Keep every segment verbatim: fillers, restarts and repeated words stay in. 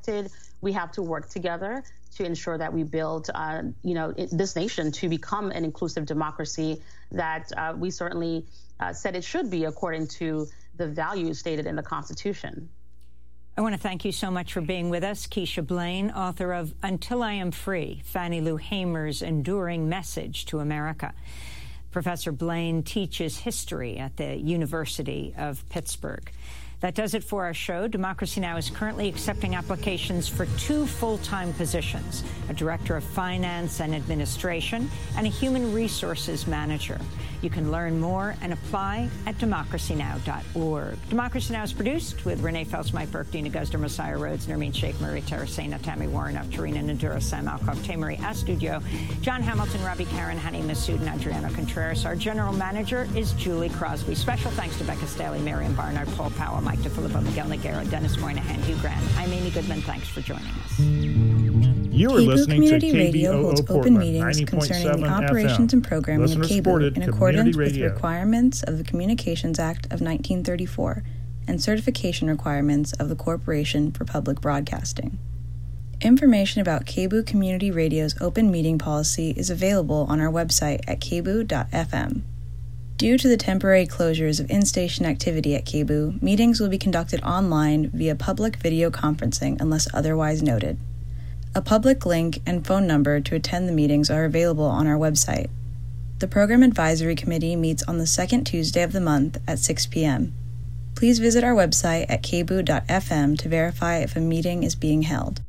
connected. We have to work together to ensure that we build, uh, you know, it, this nation to become an inclusive democracy that uh, we certainly uh, said it should be according to the values stated in the Constitution. I want to thank you so much for being with us. Keisha Blain, author of Until I Am Free, Fannie Lou Hamer's Enduring Message to America. Professor Blain teaches history at the University of Pittsburgh. That does it for our show. Democracy Now! Is currently accepting applications for two full-time positions, a director of finance and administration and a human resources manager. You can learn more and apply at democracy now dot org. Democracy Now! Is produced with Renee Feltz, Mike Burke, Dina Guzder, Messiah Rhodes, Nermeen Sheikh, Maria Terracena, Tammy Warren, Tarina Nadura, Sam Alcoff, Tamari Astudio, John Hamilton, Robbie Karen, Hani Massoud, and Adriano Contreras. Our general manager is Julie Crosby. Special thanks to Becca Staley, Marion Barnard, Paul Powell, Mike DeFilippo, Miguel Noguera, Dennis Moynihan, Hugh Grant. I'm Amy Goodman. Thanks for joining us. You are K B O listening Community to Radio K B O O holds Portland, open meetings concerning the ninety point seven operations F M. and programming Listener of K B O supported in community accordance with radio. requirements of the Communications Act of nineteen thirty-four and certification requirements of the Corporation for Public Broadcasting. Information about K B O Community Radio's open meeting policy is available on our website at k b o dot f m. Due to the temporary closures of in-station activity at K B O, meetings will be conducted online via public video conferencing unless otherwise noted. A public link and phone number to attend the meetings are available on our website. The Program Advisory Committee meets on the second Tuesday of the month at six p.m. Please visit our website at k b o dot f m to verify if a meeting is being held.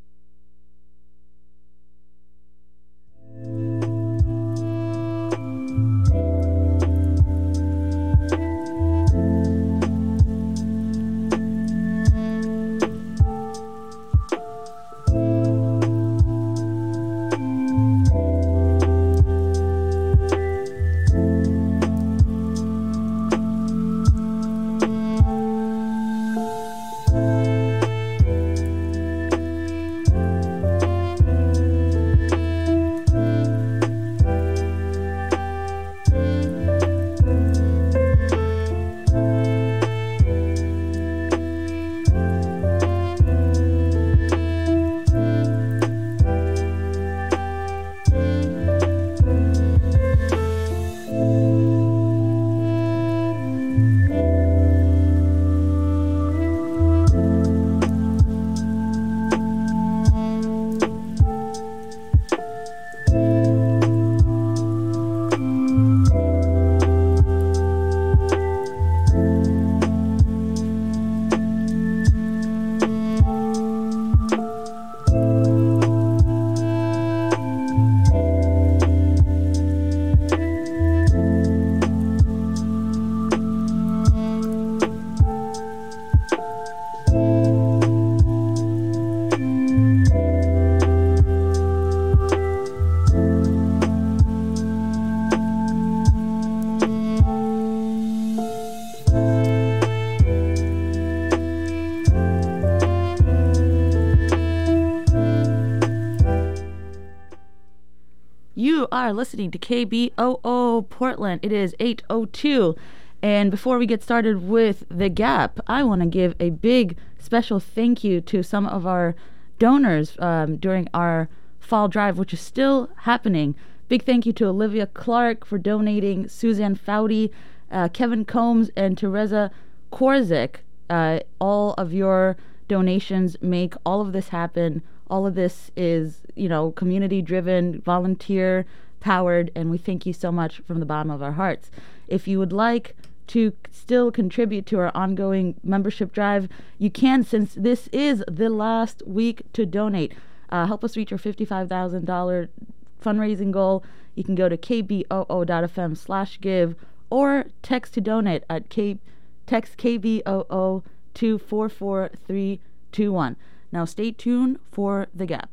Are listening to K B O O Portland. It is eight oh two, and before we get started with The Gap, I want to give a big special thank you to some of our donors um, during our fall drive, which is still happening. Big thank you to Olivia Clark for donating, Suzanne Foudy, uh, Kevin Combs, and Teresa Korzik. Uh, all of your donations make all of this happen. All of this is, you know, community-driven, volunteer-powered, and we thank you so much from the bottom of our hearts. If you would like to still contribute to our ongoing membership drive, you can, since this is the last week to donate. Uh, help us reach our fifty-five thousand dollars fundraising goal. You can go to k b o o dot f m slash give or text to donate at K, text K B O O to four four three two one. Now stay tuned for The Gap.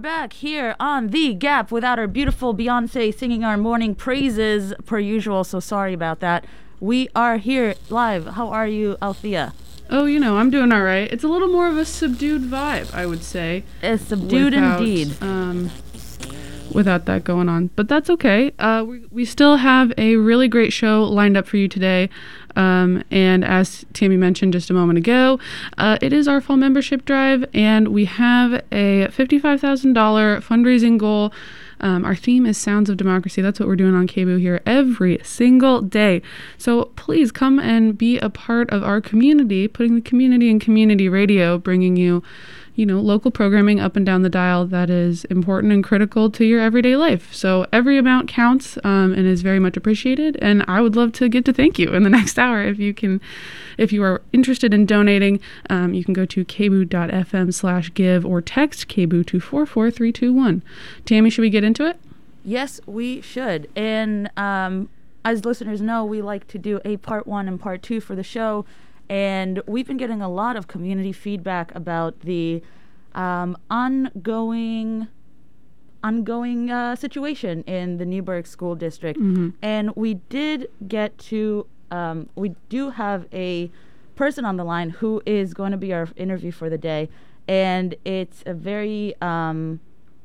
back here on The Gap without our beautiful Beyonce singing our morning praises per usual, so sorry about that. We are here live. How are you, Althea? Oh, you know, I'm doing all right. It's a little more of a subdued vibe, I would say. It's subdued without, indeed. Um, without that going on. But that's okay. Uh, we, we still have a really great show lined up for you today. Um, and as Tammy mentioned just a moment ago, uh, it is our fall membership drive, and we have a fifty-five thousand dollars fundraising goal. Um, our theme is Sounds of Democracy. That's what we're doing on K B O O here every single day. So please come and be a part of our community, putting the community in community radio, bringing you, you know, local programming up and down the dial that is important and critical to your everyday life. So every amount counts um, and is very much appreciated. And I would love to get to thank you in the next hour. If you can, if you are interested in donating, um, you can go to kboo.fm slash give or text K B O O to four four three two one. Tammy, should we get into it? Yes, we should. And um, as listeners know, we like to do a part one and part two for the show. And we've been getting a lot of community feedback about the um, ongoing ongoing uh, situation in the Newburgh School District. Mm-hmm. And we did get to, um, we do have a person on the line who is going to be our interview for the day. And it's a very... Um,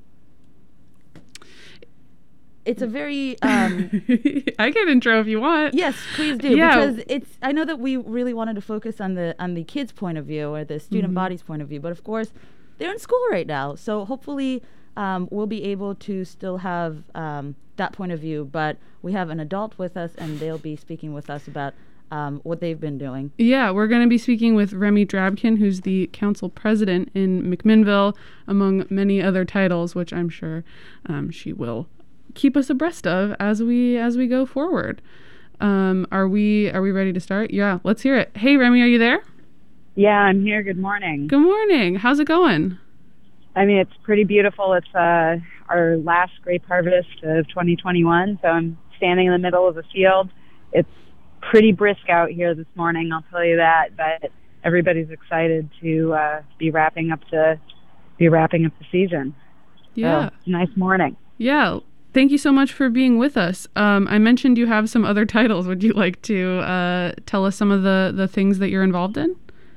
It's a very... Um, I can intro if you want. Yes, please do. Yeah. Because it's... I know that we really wanted to focus on the on the kids' point of view or the student mm-hmm. body's point of view. But, of course, they're in school right now. So, hopefully, um, we'll be able to still have um, that point of view. But we have an adult with us, and they'll be speaking with us about um, what they've been doing. Yeah, we're going to be speaking with Remy Drabkin, who's the council president in McMinnville, among many other titles, which I'm sure um, she will keep us abreast of as we as we go forward. Um, are we are we ready to start? Yeah, let's hear it. Hey, Remy, are you there? Yeah, I'm here. Good morning. Good morning. How's it going? I mean, it's pretty beautiful. It's uh, our last grape harvest of twenty twenty-one, so I'm standing in the middle of a field. It's pretty brisk out here this morning, I'll tell you that, but everybody's excited to uh, be wrapping up the be wrapping up the season. Yeah. So, nice morning. Yeah. Thank you so much for being with us. Um, I mentioned you have some other titles. Would you like to uh, tell us some of the, the things that you're involved in?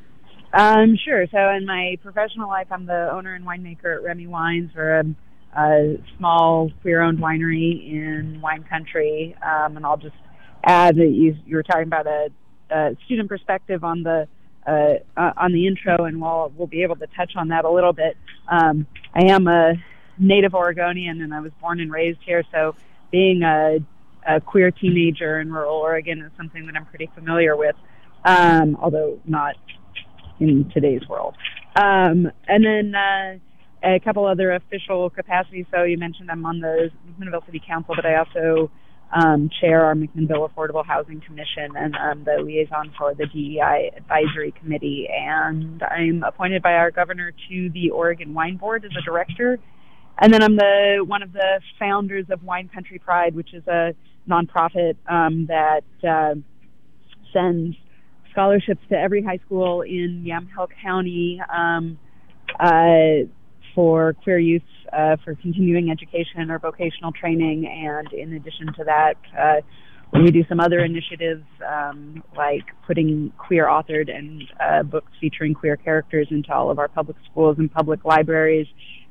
Um, sure. So in my professional life, I'm the owner and winemaker at Remy Wines. We're a, a small queer-owned winery in wine country. Um, and I'll just add that you, you were talking about a, a student perspective on the uh, uh, on the intro, and we'll, we'll be able to touch on that a little bit. Um, I am a native Oregonian, and I was born and raised here, so being a, a queer teenager in rural Oregon is something that I'm pretty familiar with, um, although not in today's world. Um, and then uh, a couple other official capacities. So you mentioned I'm on the McMinnville City Council, but I also um, chair our McMinnville Affordable Housing Commission, and I'm the liaison for the D E I Advisory Committee, and I'm appointed by our governor to the Oregon Wine Board as a director. And then I'm the one of the founders of Wine Country Pride, which is a nonprofit um, that uh, sends scholarships to every high school in Yamhill County um, uh, for queer youth uh, for continuing education or vocational training. And in addition to that, uh, we do some other initiatives um, like putting queer-authored and uh, books featuring queer characters into all of our public schools and public libraries.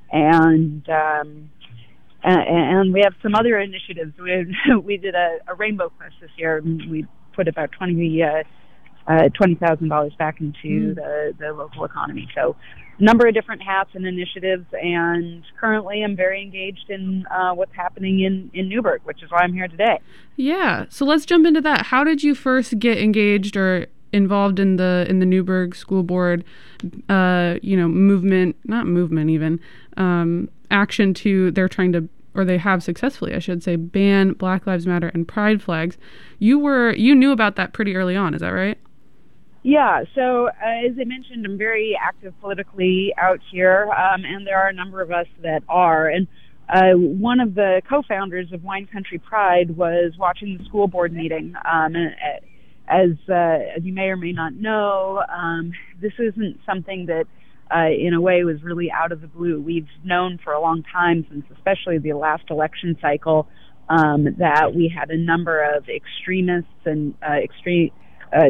And um, and, and we have some other initiatives. We we did a, a rainbow quest this year. We put about twenty uh, uh, twenty thousand dollars back into mm. the the local economy. So, a number of different hats and initiatives. And currently, I'm very engaged in uh, what's happening in in Newburgh, which is why I'm here today. Yeah. So let's jump into that. How did you first get engaged or involved in the in the Newburgh School Board, uh, you know, movement, not movement even, um, action to, they're trying to, or they have successfully, I should say, ban Black Lives Matter and pride flags. You were, you knew about that pretty early on, is that right? Yeah, so uh, as I mentioned, I'm very active politically out here, um, and there are a number of us that are. And uh, one of the co-founders of Wine Country Pride was watching the school board meeting, um, and, As uh, as you may or may not know, um, this isn't something that uh, in a way, was really out of the blue. We've known for a long time, since especially the last election cycle, um, that we had a number of extremists and uh, extreme uh,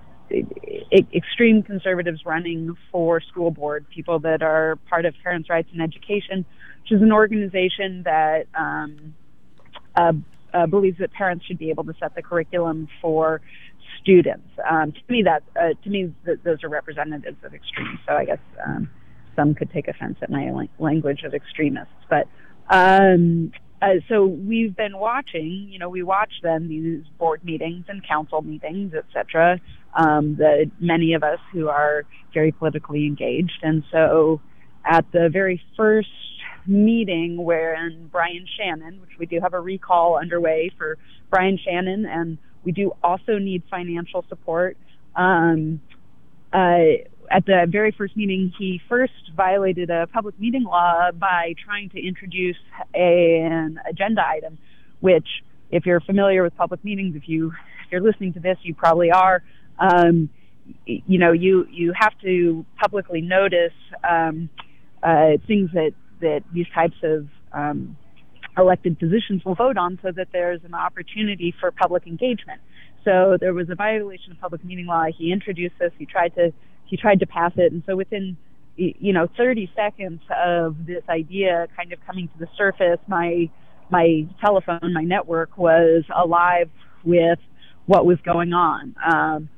extreme conservatives running for school board, people that are part of Parents' Rights in Education, which is an organization that um, uh, uh, believes that parents should be able to set the curriculum for students. Um, to me, that uh, to me, th- those are representatives of extremes. So I guess um, some could take offense at my la- language of extremists. But um, uh, so we've been watching. You know, we watch then these board meetings and council meetings, et cetera. Um, the many of us who are very politically engaged, and so at the very first meeting wherein Brian Shannon, which we do have a recall underway for Brian Shannon, and we do also need financial support. Um, uh, at the very first meeting, he first violated a public meeting law by trying to introduce a, an agenda item, which, if you're familiar with public meetings, if you if you're listening to this, you probably are. Um, you know, you you have to publicly notice um, uh, things that that these types of um, elected positions will vote on, so that there's an opportunity for public engagement. So there was a violation of public meeting law. He introduced this. He tried to he tried to pass it, and so within you know thirty seconds of this idea kind of coming to the surface, my my telephone, my network was alive with what was going on, um,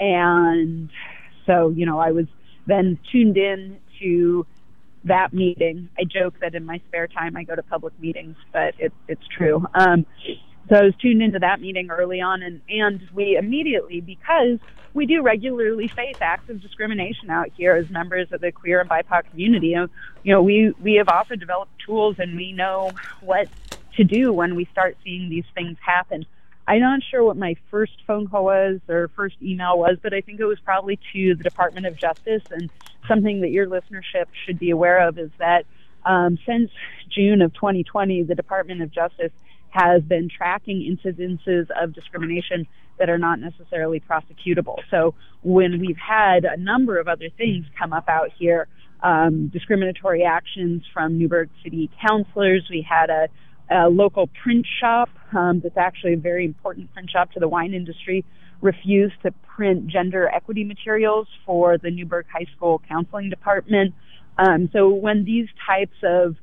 and so you know I was then tuned in to that meeting. I joke that in my spare time I go to public meetings, but it, it's true. Um, so I was tuned into that meeting early on, and, and we immediately, because we do regularly face acts of discrimination out here as members of the queer and B I P O C community, you know, we, we have also developed tools, and we know what to do when we start seeing these things happen. I'm not sure what my first phone call was or first email was, but I think it was probably to the Department of Justice. And something that your listenership should be aware of is that um, since June of twenty twenty, the Department of Justice has been tracking incidences of discrimination that are not necessarily prosecutable. So when we've had a number of other things come up out here, um, discriminatory actions from Newburgh City councilors, we had a A local print shop um, that's actually a very important print shop to the wine industry refused to print gender equity materials for the Newburgh High School counseling department. Um, so when these types of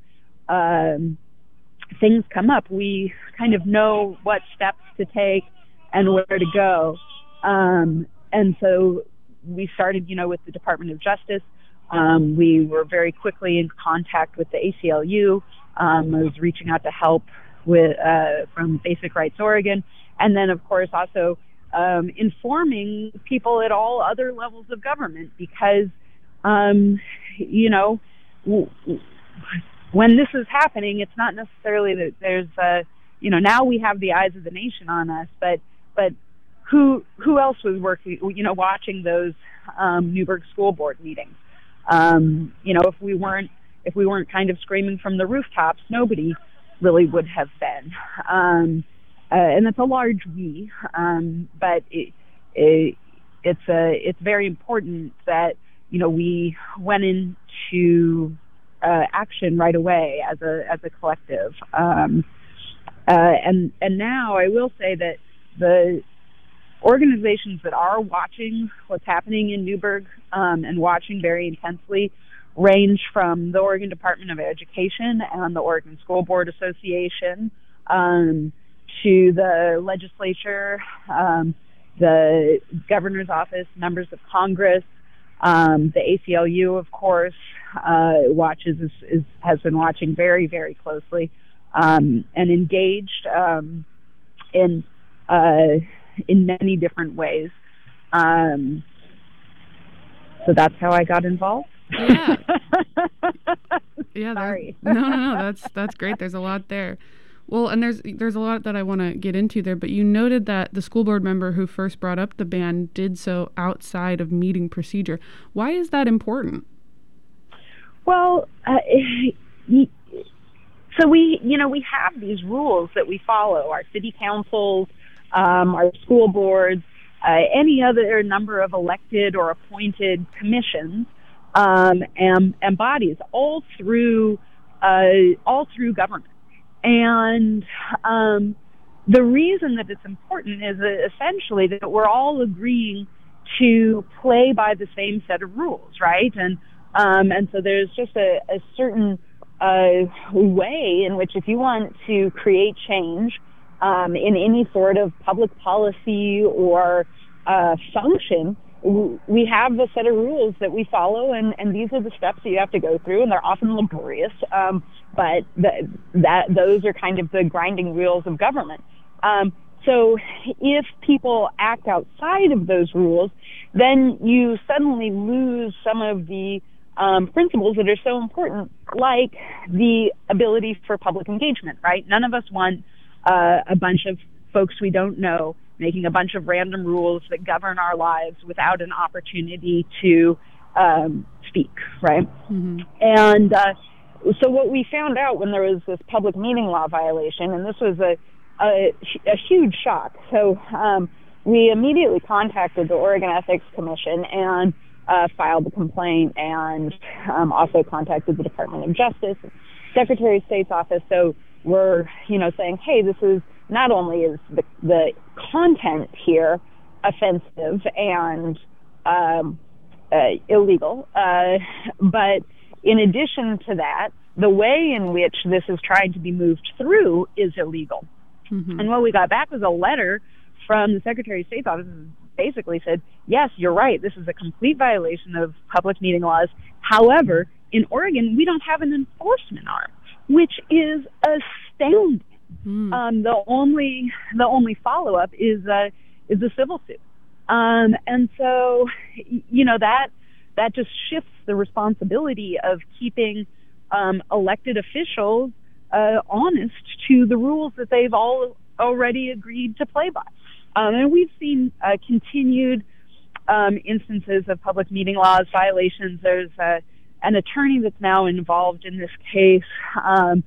um, things come up, we kind of know what steps to take and where to go. Um, and so we started, you know, with the Department of Justice. Um, we were very quickly in contact with the A C L U. Um, I was reaching out to help with uh, from Basic Rights Oregon, and then, of course, also um, informing people at all other levels of government, because, um, you know, w- w- when this is happening, it's not necessarily that there's, uh, you know, now we have the eyes of the nation on us, but but who who else was working, you know, watching those um, Newburgh school board meetings? Um, you know, if we weren't if we weren't kind of screaming from the rooftops, nobody really would have been. Um, uh, and it's a large we, um, but it, it, it's a, it's very important that, you know, we went into uh, action right away as a as a collective. Um, uh, and and now I will say that the organizations that are watching what's happening in Newburgh um, and watching very intensely range from the Oregon Department of Education and the Oregon School Board Association um, to the legislature, um, the governor's office, members of Congress, um, the A C L U, of course, uh, watches is, is, has been watching very, very closely um, and engaged um, in uh, in many different ways. Um, so that's how I got involved. Yeah. yeah. Sorry. No, no, no. That's that's great. There's a lot there. Well, and there's there's a lot that I want to get into there. But you noted that the school board member who first brought up the ban did so outside of meeting procedure. Why is that important? Well, uh, so we, you know, we have these rules that we follow. Our city councils, um, our school boards, uh, any other number of elected or appointed commissions um, and, and bodies all through uh, all through government. And um, the reason that it's important is that essentially that we're all agreeing to play by the same set of rules, right? And um, and so there's just a, a certain uh, way in which if you want to create change um, in any sort of public policy or uh, function, we have a set of rules that we follow, and, and these are the steps that you have to go through, and they're often laborious, um, but the, that those are kind of the grinding wheels of government. Um, so if people act outside of those rules, then you suddenly lose some of the um, principles that are so important, like the ability for public engagement, right? None of us want uh, a bunch of folks we don't know making a bunch of random rules that govern our lives without an opportunity to um, speak, right? Mm-hmm. And uh, so what we found out when there was this public meeting law violation, and this was a, a, a huge shock. So um, we immediately contacted the Oregon Ethics Commission and uh, filed a complaint, and um, also contacted the Department of Justice, Secretary of State's office. So we're, you know, saying, hey, this is not only is the, the content here offensive and um, uh, illegal, uh, but in addition to that, the way in which this is trying to be moved through is illegal. Mm-hmm. And what we got back was a letter from the Secretary of State's office that basically said, yes, you're right, this is a complete violation of public meeting laws. However, in Oregon, we don't have an enforcement arm, which is astounding. Mm. Um, the only the only follow up is uh, is a civil suit, um, and so you know that that just shifts the responsibility of keeping um, elected officials uh, honest to the rules that they've all already agreed to play by. Um, and we've seen uh, continued um, instances of public meeting laws violations. There's uh, an attorney that's now involved in this case um,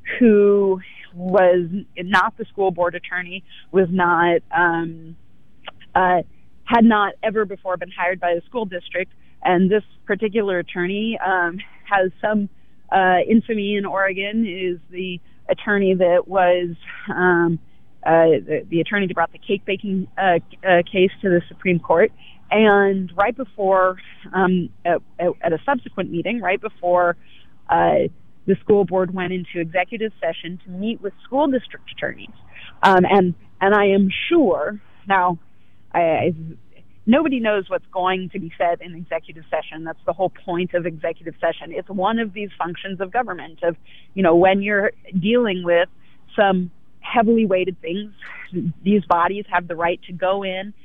who was not the school board attorney, was not, um, uh, had not ever before been hired by the school district. And this particular attorney um, has some uh, infamy in Oregon, is the attorney that was um, uh, the, the attorney that brought the cake baking uh, uh, case to the Supreme Court. And right before, um, at, at a subsequent meeting, right before uh, the school board went into executive session to meet with school district attorneys. Um, and, and I am sure, now, I, I, nobody knows what's going to be said in executive session. That's the whole point of executive session. It's one of these functions of government of, you know, when you're dealing with some heavily weighted things, these bodies have the right to go in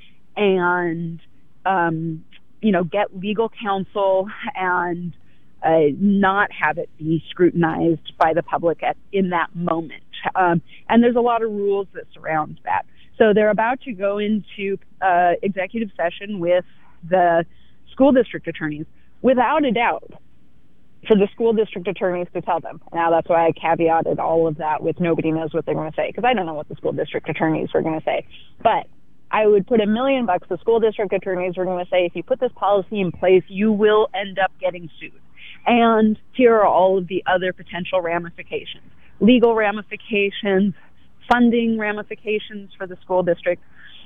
and, um, you know, get legal counsel and Uh, not have it be scrutinized by the public at, in that moment. Um, and there's a lot of rules that surround that. So they're about to go into uh, executive session with the school district attorneys, without a doubt, for the school district attorneys to tell them. Now, that's why I caveated all of that with nobody knows what they're going to say, because I don't know what the school district attorneys are going to say. But I would put a million bucks the school district attorneys are going to say, if you put this policy in place, you will end up getting sued. And here are all of the other potential ramifications: legal ramifications, funding ramifications for the school district.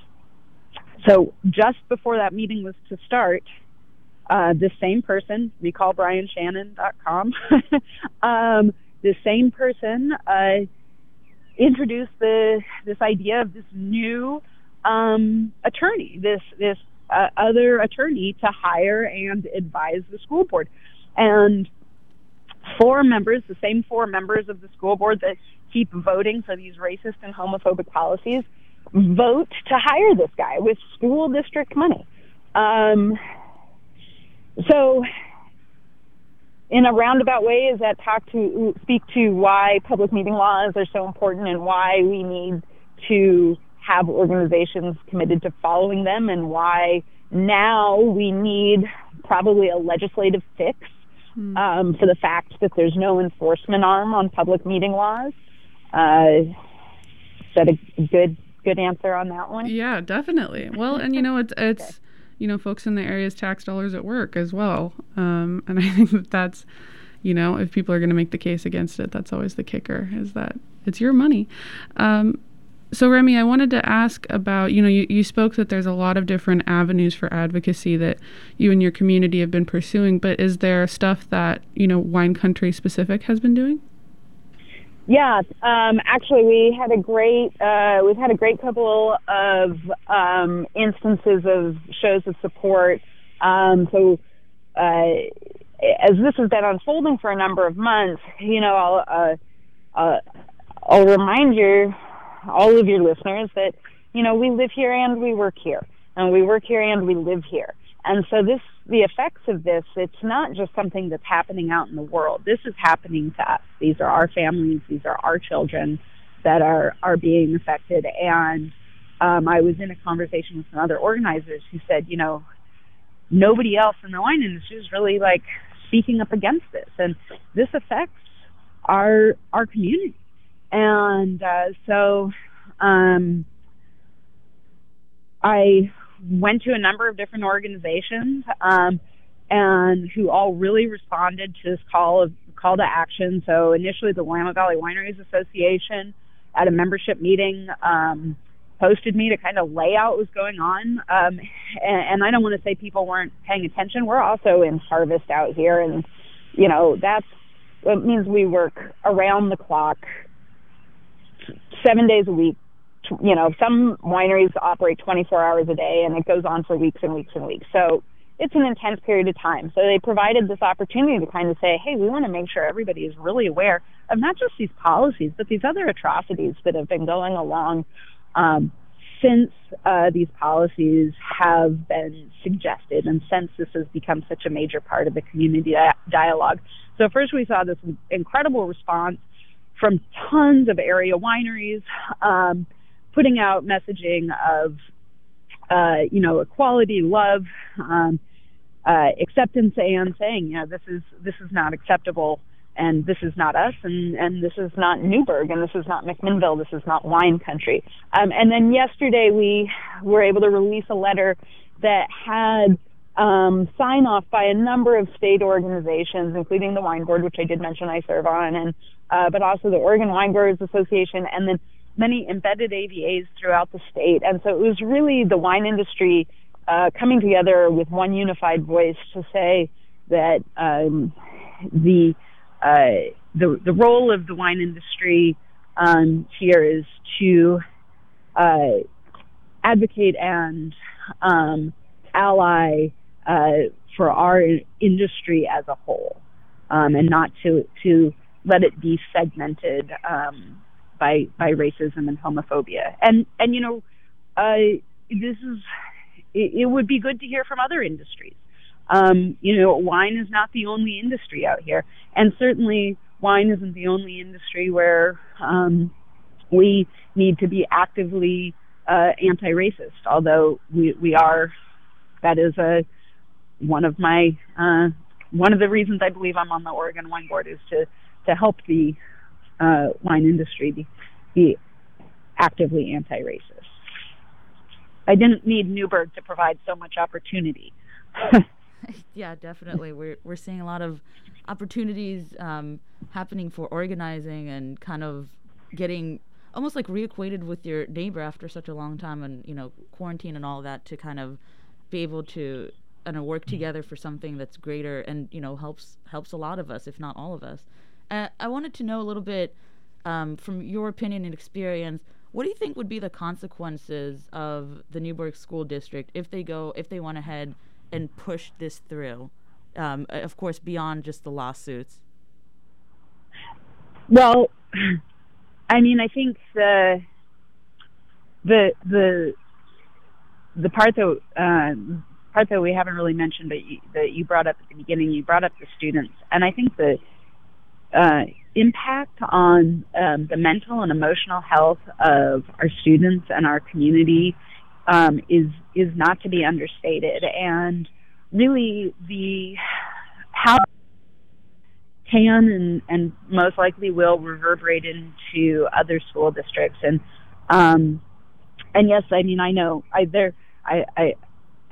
So just before that meeting was to start, uh, the same person, recall brian shannon dot com, um, the same person uh, introduced the this idea of this new um, attorney, this this uh, other attorney to hire and advise the school board. And four members, the same four members of the school board that keep voting for these racist and homophobic policies, vote to hire this guy with school district money. Um, so in a roundabout way, is that talk to speak to why public meeting laws are so important and why we need to have organizations committed to following them, and why now we need probably a legislative fix Um, for the fact that there's no enforcement arm on public meeting laws. Uh, is that a good good answer on that one? Yeah, definitely. Well, and you know, it's it's you know, folks in the area's tax dollars at work as well. Um, and I think that that's, you know, if people are going to make the case against it, that's always the kicker, is that it's your money. Um, so, Remy, I wanted to ask about, you know, you, you spoke that there's a lot of different avenues for advocacy that you and your community have been pursuing, but is there stuff that, you know, Wine Country specific has been doing? Yeah, um, actually, we had a great uh, we've had a great couple of um, instances of shows of support. Um, so, uh, as this has been unfolding for a number of months, you know, I'll uh, uh, I'll remind you, all of your listeners, that you know we live here and we work here, and we work here and we live here. And so this, the effects of this, it's not just something that's happening out in the world. This is happening to us. These are our families. These are our children that are, are being affected. And um, I was in a conversation with some other organizers who said, you know, nobody else in the wine industry is really like speaking up against this. And this affects our, our community. And uh, so um, I... went to a number of different organizations um, and who all really responded to this call of call to action. So initially the Willamette Valley Wineries Association at a membership meeting um, posted me to kind of lay out what was going on. Um, and, and I don't want to say people weren't paying attention. We're also in harvest out here. And, you know, that's, it means we work around the clock, seven days a week. You know, some wineries operate twenty-four hours a day, and it goes on for weeks and weeks and weeks. So it's an intense period of time. So they provided this opportunity to kind of say, hey, we want to make sure everybody is really aware of not just these policies, but these other atrocities that have been going along um, since uh, these policies have been suggested and since this has become such a major part of the community di- dialogue. So first we saw this incredible response from tons of area wineries, um, putting out messaging of, uh, you know, equality, love, um, uh, acceptance, and saying, you know, this is this is not acceptable, and this is not us, and, and this is not Newburgh, and this is not McMinnville, this is not Wine Country. Um, and then yesterday we were able to release a letter that had um, sign off by a number of state organizations, including the Wine Board, which I did mention I serve on, and uh, but also the Oregon Wine Growers Association, and then many embedded A V As throughout the state. And so it was really the wine industry uh, coming together with one unified voice to say that um, the, uh, the the role of the wine industry um, here is to uh, advocate and um, ally uh, for our industry as a whole, um, and not to to let it be segmented um, by by racism and homophobia. And and you know, uh, this is it, it would be good to hear from other industries. Um, you know, wine is not the only industry out here, and certainly wine isn't the only industry where um, we need to be actively uh, anti-racist. Although we we are, that is a one of my uh, one of the reasons I believe I'm on the Oregon Wine Board is to to help the uh, wine industry be, be actively anti-racist. I didn't need Newburgh to provide so much opportunity. Yeah, definitely. We're we're seeing a lot of opportunities um, happening for organizing and kind of getting almost like reacquainted with your neighbor after such a long time, and you know, quarantine and all that, to kind of be able to and uh, work together for something that's greater and you know helps helps a lot of us, if not all of us. Uh, I wanted to know a little bit um, from your opinion and experience. What do you think would be the consequences of the Newburgh School District if they go if they went ahead and push this through? Um, of course, beyond just the lawsuits. Well, I mean, I think the the the the part that uh, part that we haven't really mentioned, but you, that you brought up at the beginning, you brought up the students, and I think the uh, impact on um, the mental and emotional health of our students and our community um, is is not to be understated, and really the how can and, and most likely will reverberate into other school districts. And um, and yes, I mean, I know I there I, I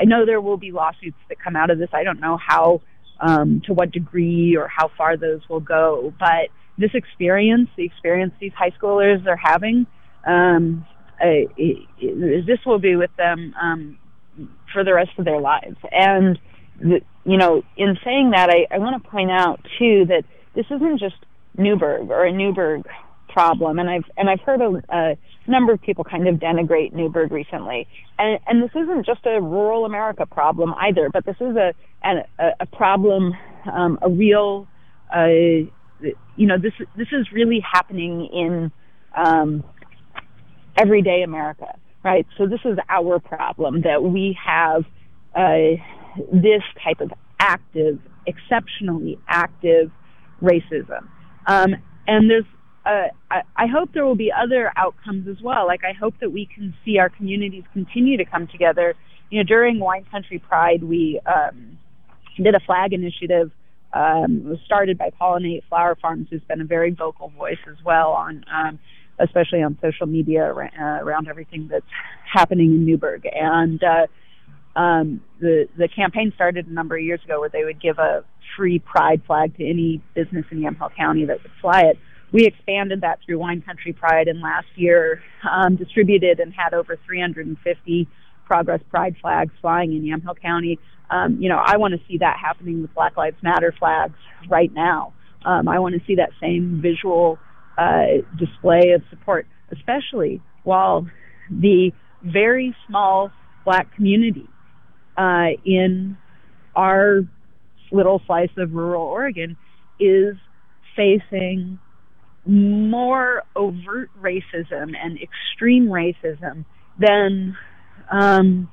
I know there will be lawsuits that come out of this. I don't know how, um, to what degree or how far those will go. But this experience, the experience these high schoolers are having, um, uh, it, it, this will be with them um, for the rest of their lives. And, the, you know, in saying that, I, I want to point out, too, that this isn't just Newburgh or a Newburgh problem, and I've and I've heard a, a number of people kind of denigrate Newburgh recently, and and this isn't just a rural America problem either, but this is a a, a problem, um, a real, uh, you know, this this is really happening in um, everyday America, right? So this is our problem, that we have uh, this type of active, exceptionally active racism, um, and there's. Uh, I, I hope there will be other outcomes as well. Like, I hope that we can see our communities continue to come together. You know, during Wine Country Pride, we um, did a flag initiative. Um, it was started by Pollinate Flower Farms, who's been a very vocal voice as well on, um, especially on social media around, uh, around everything that's happening in Newburgh. And uh, um, the the campaign started a number of years ago, where they would give a free Pride flag to any business in Yamhill County that would fly it. We expanded that through Wine Country Pride, and last year um, distributed and had over three hundred fifty Progress Pride flags flying in Yamhill County. Um, you know, I want to see that happening with Black Lives Matter flags right now. Um, I want to see that same visual uh, display of support, especially while the very small Black community uh, in our little slice of rural Oregon is facing more overt racism and extreme racism than um,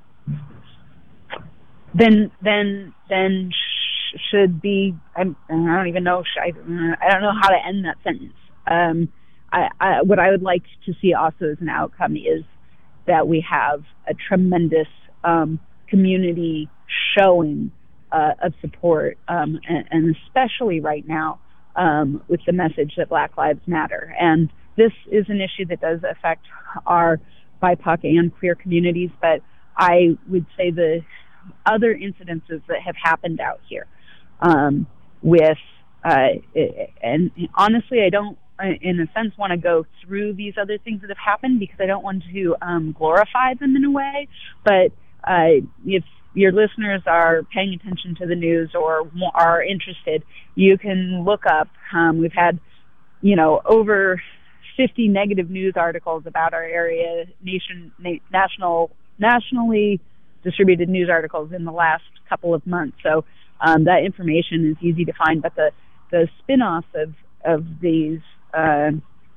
than than than sh- should be. I'm, I don't even know. I, I don't know how to end that sentence. Um, I, I, what I would like to see also as an outcome is that we have a tremendous um, community showing uh, of support, um, and, and especially right now. Um, with the message that Black Lives Matter. And this is an issue that does affect our B I P O C and queer communities, but I would say the other incidences that have happened out here um, with, uh, and honestly, I don't, in a sense, want to go through these other things that have happened because I don't want to um, glorify them in a way, but uh, if your listeners are paying attention to the news or are interested, you can look up. Um, we've had, you know, over fifty negative news articles about our area, nation, na- national, nationally distributed news articles in the last couple of months. So um, that information is easy to find. But the the spin-offs of of these, uh,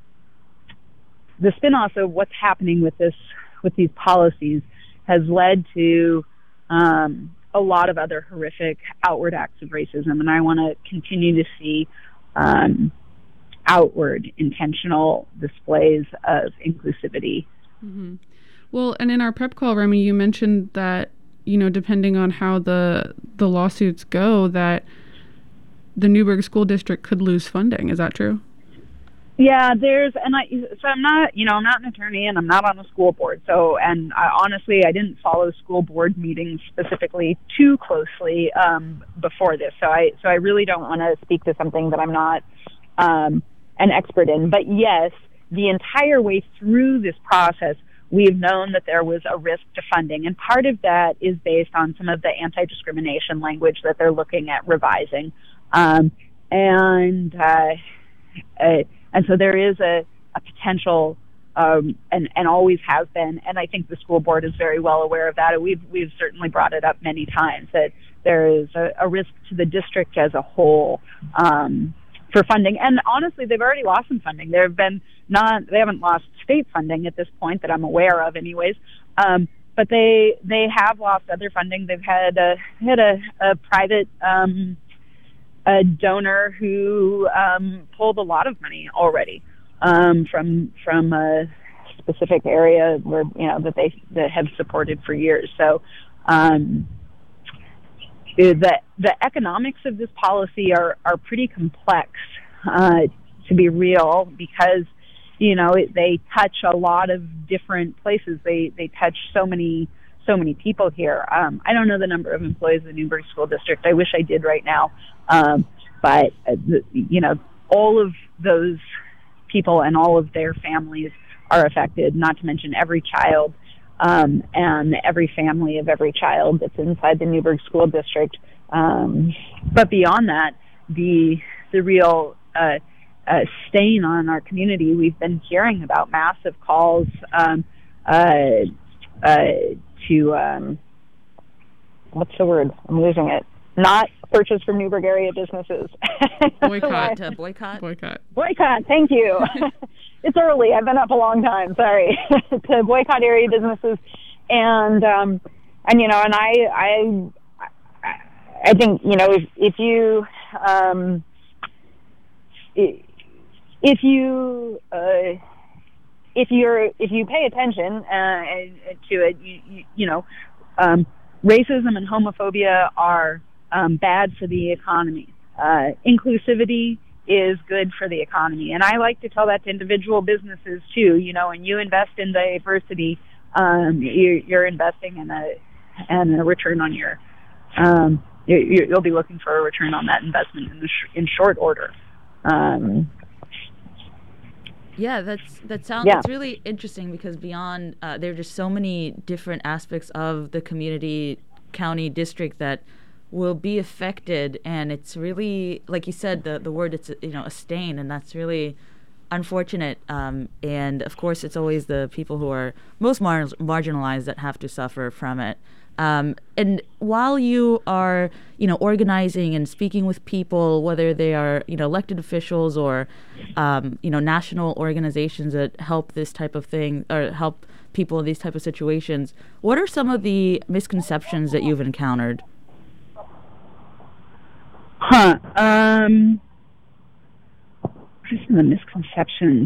the spin-offs of what's happening with this with these policies has led to Um, a lot of other horrific outward acts of racism, and I want to continue to see um, outward intentional displays of inclusivity. Mm-hmm. Well, and in our prep call, Remy, you mentioned that, you know, depending on how the the lawsuits go, that the Newburgh School District could lose funding. Is that true? Yeah, there's, and I, so I'm not, you know, I'm not an attorney and I'm not on a school board. So, and I, honestly, I didn't follow school board meetings specifically too closely um, before this. So I, so I really don't want to speak to something that I'm not um, an expert in. But yes, the entire way through this process, we've known that there was a risk to funding. And part of that is based on some of the anti-discrimination language that they're looking at revising. Um, and, uh, uh And so there is a, a potential, um, and, and always has been, and I think the school board is very well aware of that. We've we've certainly brought it up many times that there is a, a risk to the district as a whole um, for funding. And honestly, they've already lost some funding. There have been not, they haven't lost state funding at this point that I'm aware of, anyways. Um, but they they have lost other funding. They've had a had a, a private. Um, a donor who um, pulled a lot of money already um, from from a specific area where, you know, that they that have supported for years. So um, the the economics of this policy are are pretty complex, uh, to be real, because, you know, it, they touch a lot of different places. They they touch so many so many people here. Um, I don't know the number of employees of the Newburgh School District. I wish I did right now. Um, but, uh, the, you know, all of those people and all of their families are affected, not to mention every child um, and every family of every child that's inside the Newburgh School District. Um, but beyond that, the the real uh, uh, stain on our community, we've been hearing about massive calls um, uh, uh, to, um, what's the word? I'm losing it. Not purchase from Newburgh area businesses. Boycott. To boycott? Boycott. Boycott, thank you. It's early. I've been up a long time. Sorry. To boycott area businesses. And, um, and you know, and I, I, I think, you know, if, if you, um, if you, uh, if you're, if you pay attention uh, to it, you, you, you know, um, racism and homophobia are um, bad for the economy. Uh, inclusivity is good for the economy. And I like to tell that to individual businesses too. You know, when you invest in diversity, um, you're, you're investing in a, and a return on your, um, you, you'll be looking for a return on that investment in, the sh- in short order. Um, Yeah, that's that sounds Yeah. that's really interesting because beyond uh, there are just so many different aspects of the community, county, district that will be affected, and it's really, like you said, the the word it's you know a stain, and that's really unfortunate. Um, and of course, it's always the people who are most mar- marginalized that have to suffer from it. Um, and while you are, you know, organizing and speaking with people, whether they are, you know, elected officials or, um, you know, national organizations that help this type of thing or help people in these type of situations, what are some of the misconceptions that you've encountered? Huh. Um, what are some of the misconceptions?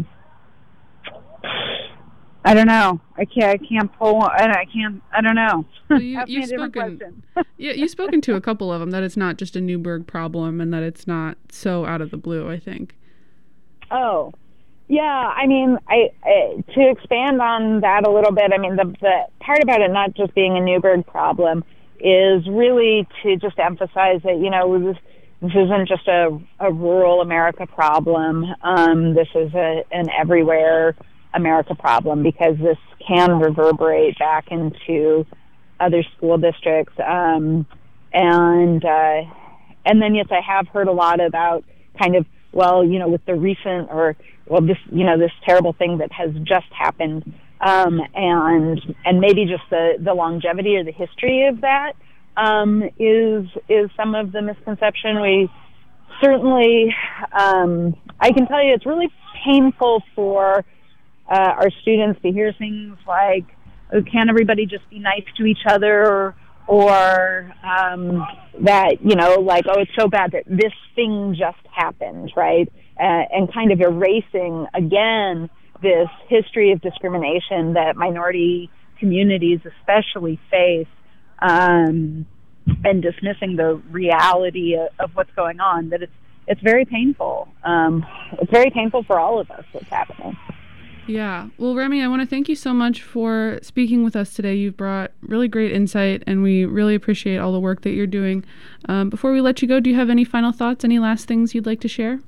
I don't know. I can't. I can't pull. And I can't. I don't know. Well, you, Ask me you've a different spoken. question. yeah, you've spoken to a couple of them. That it's not just a Newburgh problem, and that it's not so out of the blue. I think. Oh, yeah. I mean, I, I to expand on that a little bit. I mean, the the part about it not just being a Newburgh problem is really to just emphasize that you know this, this isn't just a a rural America problem. Um, this is a an everywhere America problem because this can reverberate back into other school districts. Um, and, uh, and then, yes, I have heard a lot about kind of, well, you know, with the recent or, well, this, you know, this terrible thing that has just happened. Um, and, and maybe just the, the longevity or the history of that, um, is, is some of the misconception. We certainly, um, I can tell you it's really painful for, Uh, our students to hear things like, oh, can't everybody just be nice to each other, or, or um, that, you know, like, oh, it's so bad that this thing just happened, right? Uh, and kind of erasing, again, this history of discrimination that minority communities especially face, um, and dismissing the reality of, of what's going on, that it's, it's very painful. Um, it's very painful for all of us what's happening. Yeah. Well, Remy, I want to thank you so much for speaking with us today. You've brought really great insight, and we really appreciate all the work that you're doing. Um, before we let you go, do you have any final thoughts, any last things you'd like to share?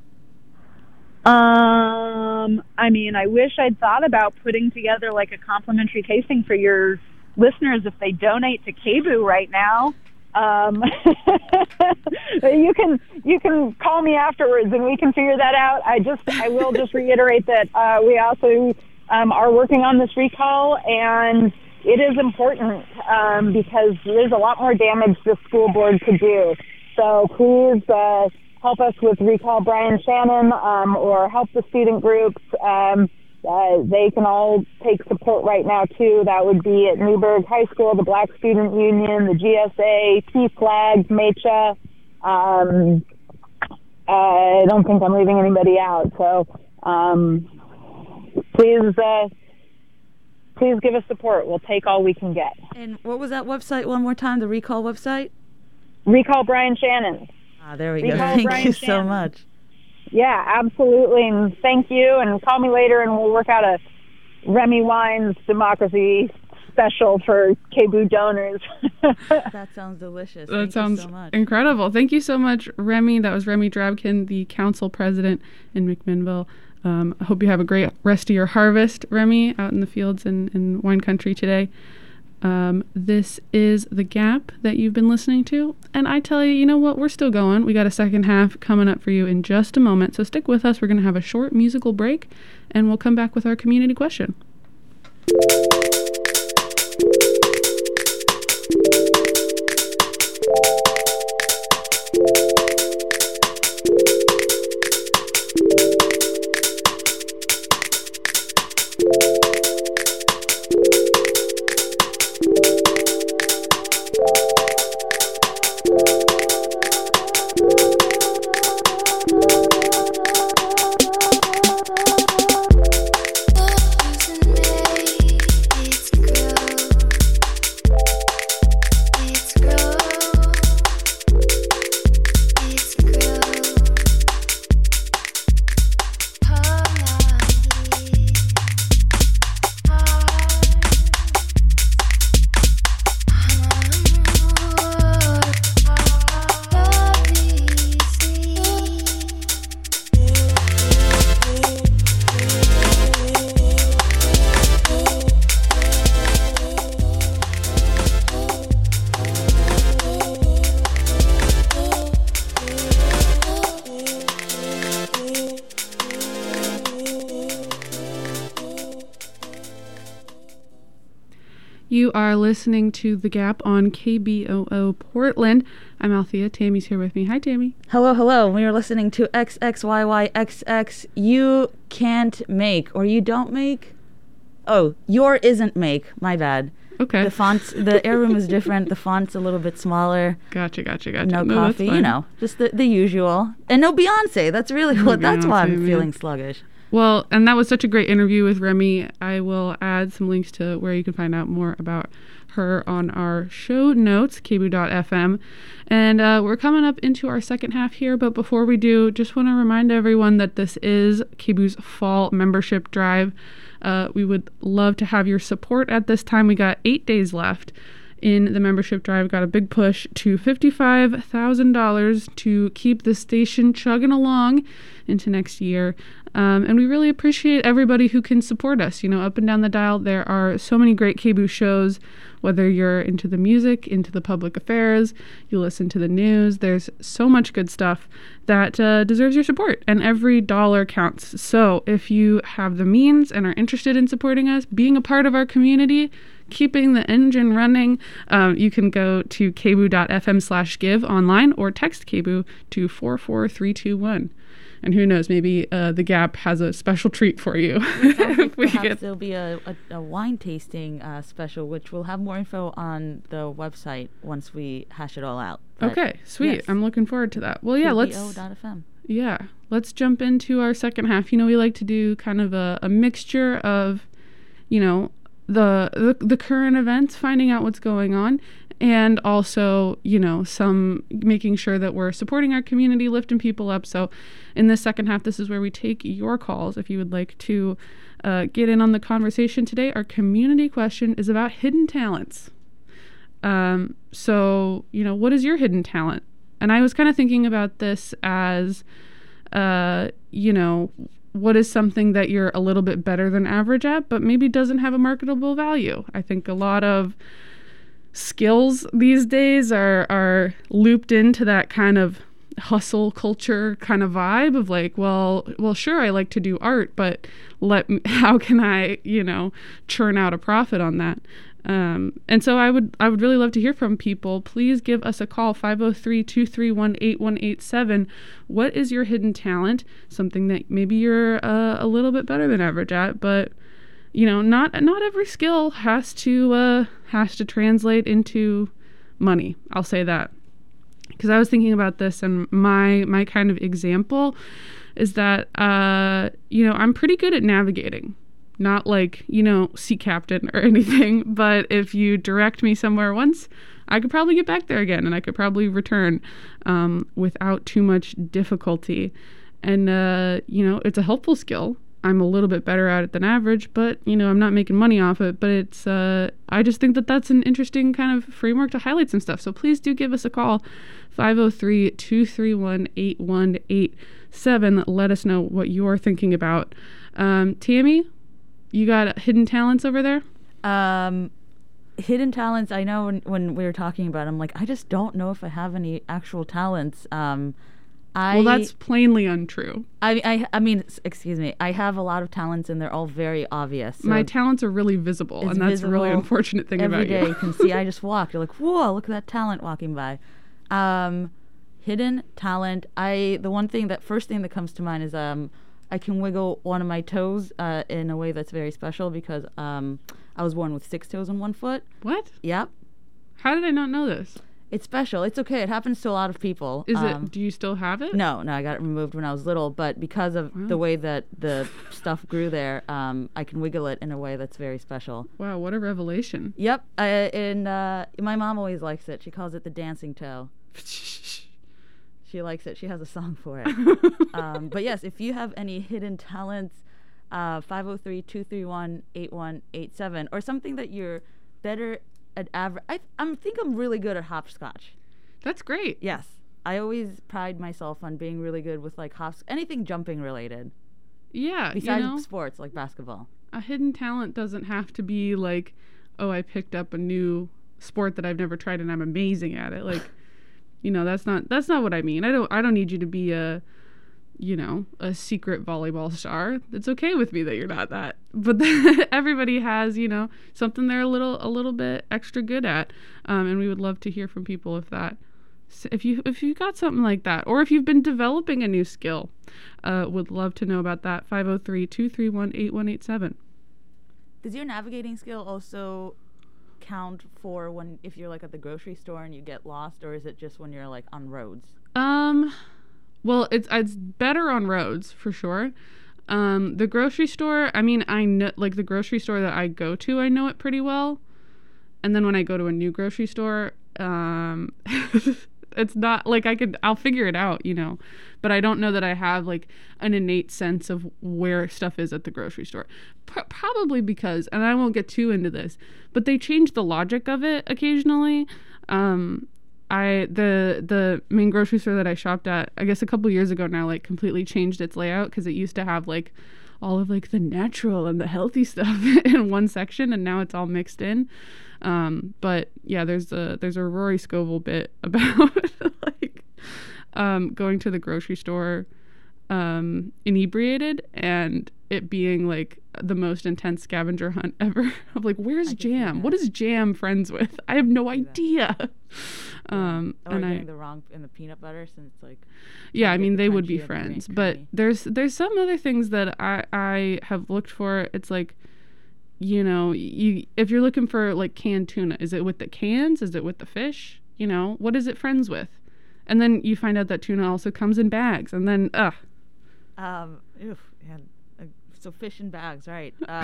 Um, I mean, I wish I'd thought about putting together like a complimentary tasting for your listeners if they donate to K B O O right now. Um, you can you can call me afterwards and we can figure that out. I just I will just reiterate that uh, we also um, are working on this recall, and it is important um, because there's a lot more damage the school board could do. So please uh, help us with Recall Brian Shannon um, or help the student groups. Um, Uh, they can all take support right now, too. That would be at Newburgh High School, the Black Student Union, the G S A, P-Flag, M A C H A. Um, I don't think I'm leaving anybody out. So um, please, uh, please give us support. We'll take all we can get. And what was that website one more time, the Recall website? Recall Brian Shannon. Ah, there we Recall go. Thank Brian you Shannon. so much. Yeah, absolutely, and thank you, and call me later, and we'll work out a Remy Wines democracy special for K B O O donors. That sounds delicious. That Thank sounds you so much. incredible. Thank you so much, Remy. That was Remy Drabkin, the council president in McMinnville. Um, I hope you have a great rest of your harvest, Remy, out in the fields in, in wine country today. Um, this is The Gap that you've been listening to. And I tell you, you know what? We're still going. We got a second half coming up for you in just a moment. So stick with us. We're going to have a short musical break, and we'll come back with our community question. You are listening to The Gap on K B O O Portland. I'm Althea. Tammy's here with me. Hi, Tammy. Hello, hello. We are listening to X X Y Y X X. You can't make, or you don't make. Oh, your isn't make. My bad. Okay. The fonts, the air room is different. The font's a little bit smaller. Gotcha, gotcha, gotcha. No, No, coffee, you know, just the, the usual. And no Beyonce. That's really No what. That's why Beyonce, I'm man. feeling sluggish. Well, and that was such a great interview with Remy. I will add some links to where you can find out more about her on our show notes, k b o o dot f m. And uh, we're coming up into our second half here, but before we do, just want to remind everyone that this is K B O O's fall membership drive. Uh, we would love to have your support at this time. We got eight days left in the membership drive. Got a big push to fifty-five thousand dollars to keep the station chugging along into next year. Um, and we really appreciate everybody who can support us. You know, up and down the dial, there are so many great K B O O shows, whether you're into the music, into the public affairs, you listen to the news. There's so much good stuff that uh, deserves your support, and every dollar counts. So if you have the means and are interested in supporting us, being a part of our community, keeping the engine running, um, you can go to k b o o dot f m slash give online or text K B O O to four four three two one. And who knows, maybe uh, The Gap has a special treat for you. Like We perhaps get- there'll be a, a, a wine tasting uh, special, which we'll have more info on the website once we hash it all out. But Okay, sweet. yes. I'm looking forward to that. Well, yeah, let's K B O dot f m. yeah, let's jump into our second half. You know, we like to do kind of a, a mixture of, you know, the, the the current events, finding out what's going on, and also, you know, some making sure that we're supporting our community, lifting people up. So in this second half, this is where we take your calls. If you would like to uh, get in on the conversation today, our community question is about hidden talents. Um, so, you know, what is your hidden talent? And I was kind of thinking about this as, uh, you know, what is something that you're a little bit better than average at, but maybe doesn't have a marketable value? I think a lot of skills these days are are looped into that kind of hustle culture kind of vibe of like, well, well, sure, I like to do art, but let me, how can I, you know, churn out a profit on that? Um, and so I would I would really love to hear from people. Please give us a call, five oh three, two three one, eight one eight seven. What is your hidden talent? Something that maybe you're uh, a little bit better than average at, but you know, not not every skill has to uh, has to translate into money. I'll say that. Because I was thinking about this, and my my kind of example is that uh, you know, I'm pretty good at navigating. Not like, you know, sea captain or anything, but if you direct me somewhere once, I could probably get back there again, and I could probably return um, without too much difficulty. And, uh, you know, it's a helpful skill. I'm a little bit better at it than average, but, you know, I'm not making money off it. But it's, uh, I just think that that's an interesting kind of framework to highlight some stuff. So please do give us a call, five oh three, two three one, eight one eight seven. Let us know what you're thinking about. Um, Tammy, you got hidden talents over there? Um, hidden talents, I know when, when we were talking about it, I'm like, I just don't know if I have any actual talents. Um, I, well, that's plainly untrue. I, I, I mean, excuse me. I have a lot of talents, and they're all very obvious. So my talents are really visible, and that's a really unfortunate thing about you. Every day you can see. I just walk. You're like, whoa! Look at that talent walking by. Um, hidden talent. I the one thing that first thing that comes to mind is um, I can wiggle one of my toes uh, in a way that's very special because um, I was born with six toes on one foot. What? Yep. How did I not know this? It's special. It's okay. It happens to a lot of people. Is um, it? Do you still have it? No, no. I got it removed when I was little, but because of wow. the way that the stuff grew there, um, I can wiggle it in a way that's very special. Wow, what a revelation! Yep. I, and uh, my mom always likes it. She calls it the dancing toe. She likes it. She has a song for it. um, but yes, if you have any hidden talents, uh, five oh three, two three one, eight one eight seven, or something that you're better at average. I I think I'm really good at hopscotch. That's great. Yes. I always pride myself on being really good with like hops, anything jumping related. Yeah. Besides you know, sports like basketball. A hidden talent doesn't have to be like, oh, I picked up a new sport that I've never tried and I'm amazing at it. Like, you know, that's not that's not what I mean. I don't I don't need you to be a, you know, a secret volleyball star. It's okay with me that you're not that. But everybody has, you know, something they're a little a little bit extra good at. Um, and we would love to hear from people if that if you if you got something like that, or if you've been developing a new skill. Uh, would love to know about that. five oh three, two three one, eight one eight seven. Does your navigating skill also count for when if you're like at the grocery store and you get lost, or is it just when you're like on roads? Um well, it's it's better on roads for sure. Um the grocery store, I mean, I know like the grocery store that I go to, I know it pretty well. And then when I go to a new grocery store, um it's not like I could I'll figure it out, you know. But I don't know that I have like an innate sense of where stuff is at the grocery store. P- probably because, and I won't get too into this, but they change the logic of it occasionally. Um, I the the main grocery store that I shopped at, I guess a couple years ago now, like completely changed its layout because it used to have like all of like the natural and the healthy stuff in one section, and now it's all mixed in. Um, but yeah, there's a there's a Rory Scovel bit about like um, going to the grocery store um, inebriated and it being like the most intense scavenger hunt ever. Of like, where's Jam? What is Jam friends with? I have no idea. Um, or and getting I, the wrong in the peanut butter since like. Yeah, I mean they would be friends, but there's there's some other things that I I have looked for. It's like, you know, you if you're looking for like canned tuna, is it with the cans? Is it with the fish? You know, what is it friends with? And then you find out that tuna also comes in bags, and then ugh. Um. Oof. Yeah. Uh, so fish in bags, right? Um,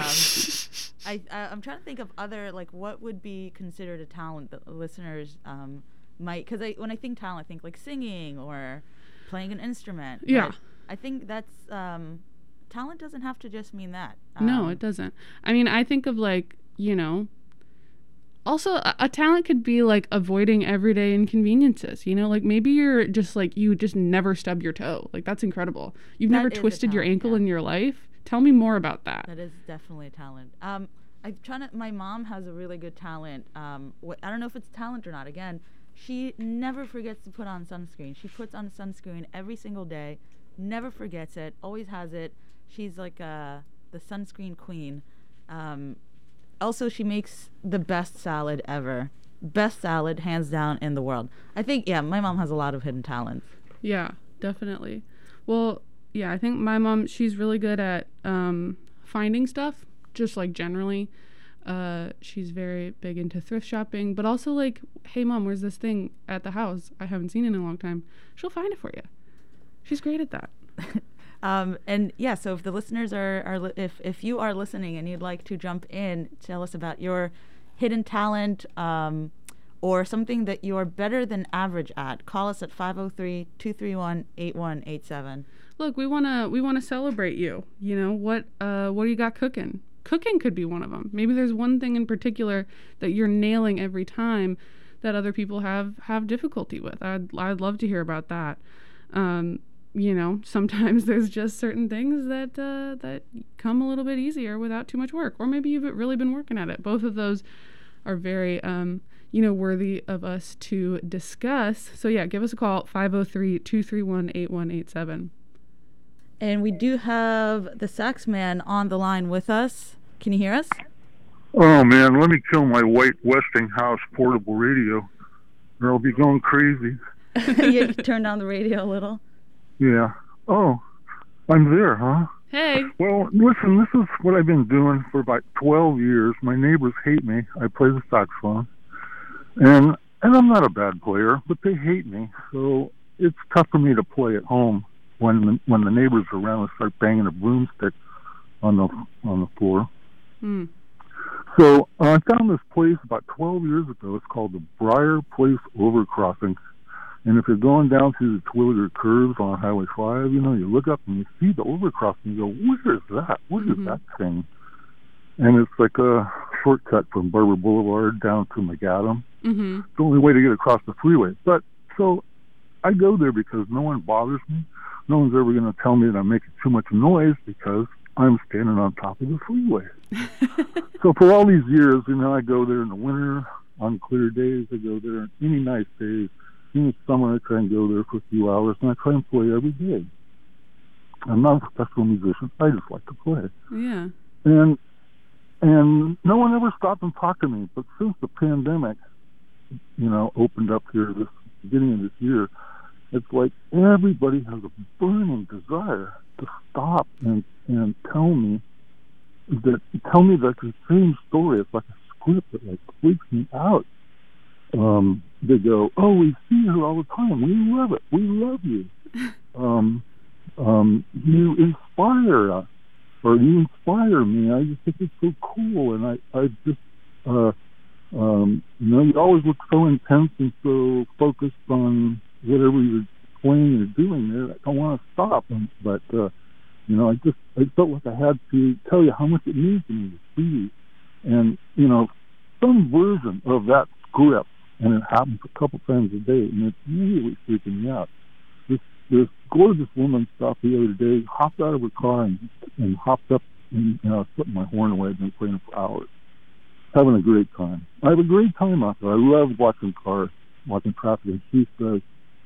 I, I I'm trying to think of other like what would be considered a talent that listeners um might, because I when I think talent I think like singing or playing an instrument. Yeah. But I think that's um talent doesn't have to just mean that. No, Um, it doesn't. I mean, I think of like, you know, also a, a talent could be like avoiding everyday inconveniences, you know, like maybe you're just like, you just never stub your toe. Like that's incredible. You've That never is a twisted your talent, ankle yeah. in your life. Tell me more about that. That is definitely a talent. Um, I'm trying to. My mom has a really good talent. Um, wh- I don't know if it's talent or not. Again, she never forgets to put on sunscreen. She puts on sunscreen every single day. Never forgets it. Always has it. She's like uh, the sunscreen queen. Um, also, she makes the best salad ever. Best salad, hands down, in the world. I think. Yeah, my mom has a lot of hidden talents. Yeah, definitely. Well, yeah, I think my mom, she's really good at um, finding stuff, just like generally. Uh, she's very big into thrift shopping, but also like, hey, Mom, where's this thing at the house? I haven't seen it in a long time. She'll find it for you. She's great at that. Um, and yeah, so if the listeners are, are li- if, if you are listening and you'd like to jump in, tell us about your hidden talent, um, or something that you're better than average at, call us at five oh three, two three one, eight one eight seven. Look, we want to we want to celebrate you. You know, what uh what do you got cooking? Cooking could be one of them. Maybe there's one thing in particular that you're nailing every time that other people have have difficulty with. I'd I'd love to hear about that. Um you know, sometimes there's just certain things that uh, that come a little bit easier without too much work, or maybe you've really been working at it. Both of those are very, um, you know, worthy of us to discuss. So yeah, give us a call, five oh three, two three one, eight one eight seven. And we do have the sax man on the line with us. Can you hear us? Oh man, let me kill my white Westinghouse portable radio, or I'll be going crazy. You turn down the radio a little. Yeah. Oh, I'm there, huh? Hey. Well, listen, this is what I've been doing for about twelve years. My neighbors hate me. I play the saxophone. And and I'm not a bad player, but they hate me. So it's tough for me to play at home when the, when the neighbors are around and start banging a broomstick on the on the floor. Hmm. So uh, I found this place about twelve years ago. It's called the Briar Place Overcrossing. And if you're going down through the Twilliger curves on Highway five, you know, you look up and you see the overcrossing and you go, where is that? What is Mm-hmm. that thing? And it's like a shortcut from Barber Boulevard down to McAdam. Mm-hmm. It's the only way to get across the freeway. But so I go there because no one bothers me. No one's ever going to tell me that I'm making too much noise because I'm standing on top of the freeway. So for all these years, you know, I go there in the winter, on clear days. I go there on any nice days. In the summer, I try and go there for a few hours, and I try and play every day. I'm not a professional musician. I just like to play. Yeah. And and no one ever stopped and talked to me. But since the pandemic, you know, opened up here this beginning of this year, it's like everybody has a burning desire to stop and and tell me that tell me that the same story. It's like a script that like freaks me out. Um, they go, oh, we see her all the time. We love it. We love you. Um, um, you inspire us, or you inspire me. I just think it's so cool, and I, I just, uh, um, you know, you always look so intense and so focused on whatever you're playing or doing there. I don't want to stop, but uh, you know, I just, I felt like I had to tell you how much it means to me to see you, and you know, some version of that script. And it happens a couple times a day, and it's really freaking me out. This this gorgeous woman stopped the other day, hopped out of her car, and, and hopped up, and you know, I was putting my horn away. I've been playing for hours, having a great time. I have a great time out there. I love watching cars, watching traffic. And she says,